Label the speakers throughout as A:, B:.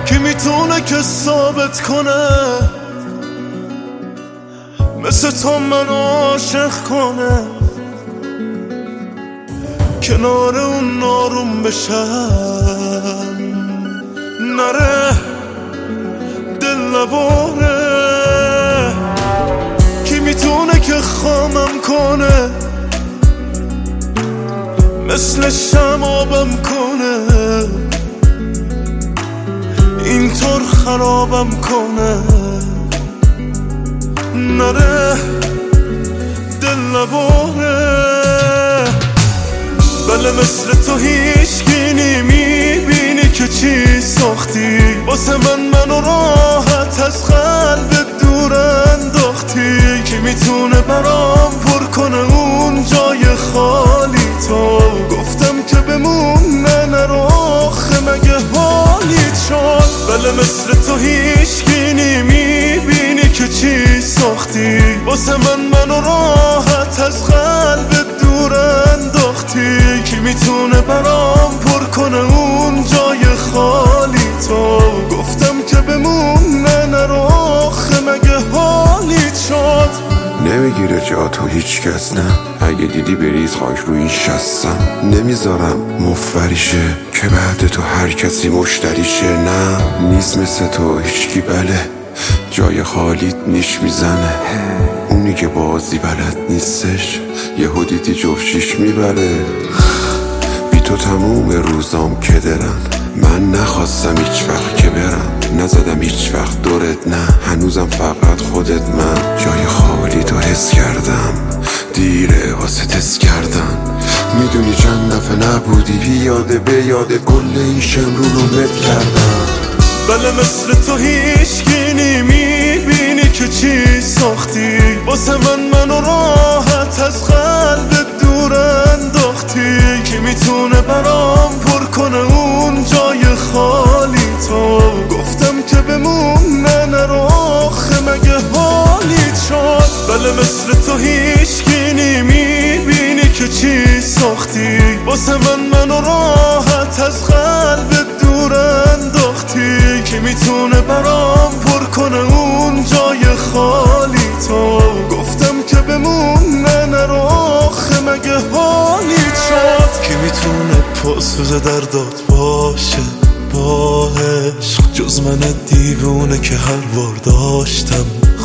A: کی میتونه که ثابت کنه مثل تو منو عاشق کنه، کنار اون ناروم بشم نره دل نباره. کی میتونه که خامم کنه مثل شمابم کنه، اینطور خرابم کنه نره دل نباره. بله مثل تو هیچکی نمیبینی که چی ساختی واسه منو راحت از قلبت دور انداختی. کی میتونه برام پر کنه اون جای خالی تو؟ گفتم که بمونه نرو آخه مگه حالیت شد؟ بله مثل تو هیچکی نمیبینی که چی ساختی واسه منو راحت از قلبت دور انداختی. کی میتونه برام پر کنه اون جای خالی تو؟ گفتم که بمونه نرو آخه مگه حالیت شد؟
B: نمیگیره جا تو هیچ کس نه، اگه دیدی بریز خاک رو این شستم. نمیذارم مفبریشه که بعد تو هر کسی مشتریشه. نه نیست مثل تو هیچکی، بله جای خالیت نیش میزنه. اونی که بازی بلد نیستش یهو دیدی جفشیش میبره. بی تو تموم روزام کدرن، من نخواستم هیچ وقت که برم، نزدم هیچ وقت دورت نه، هنوزم فقط خودت. من جای خالی تو حس کردم، دیره واسه تست کردن. میدونی چند دفعه نبودی پیاده به یاد کل این شمرو رو مت کردم.
A: بله مثل تو هیچکی نمیبینی که چی ساختی واسه منو راحت از قلبت دور انداختی. کی میتونه برام پر کنه اون جای خالی تو؟ گفتم که بمونه نرو آخه مگه حالیت شد؟ بله مثل تو هیچکی نمیبینی که چی ساختی واسه منو راحت از قلبت دور انداختی. کی میتونه برام پر کنه اون جای خالی تو؟ گفتم که بمونه نرو آخه مگه حالیت شد؟ کی میتونه پاسخ دردات باشه با عشق جز من دیوونه که هر بار داشتم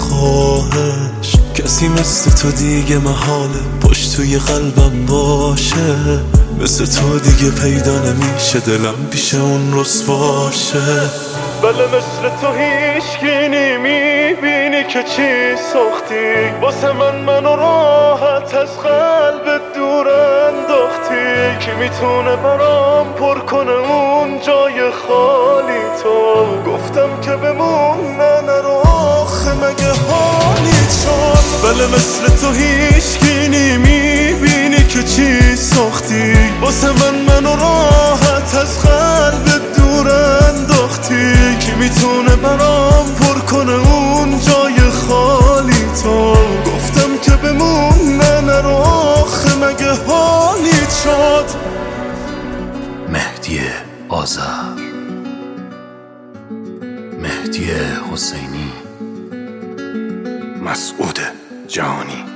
A: خواهش؟ کسی مثل تو دیگه محاله پشت توی قلبم باشه، مثل تو دیگه پیدا نمیشه دلم پیش اون رسواشه. بله مثل تو هیچکی نمیبینی که چی ساختی واسه منو راحت از قلبت دور انداختی. کی میتونه برام پر کنه اون جای خالی تو؟ گفتم که بمونه نرو آخه مگه حالیت شد؟ بله مثل تو هیچکی نمیبینی که چی ساختی واسه منو راحت از قلبت دور انداختی. کی میتونه برام پر کنه اون جای خالی تو؟ گفتم که بمونه نرو آخه مگه حالیت شد؟
C: مهدی آذر، مهدی حسینی،
B: مسعود جهانی.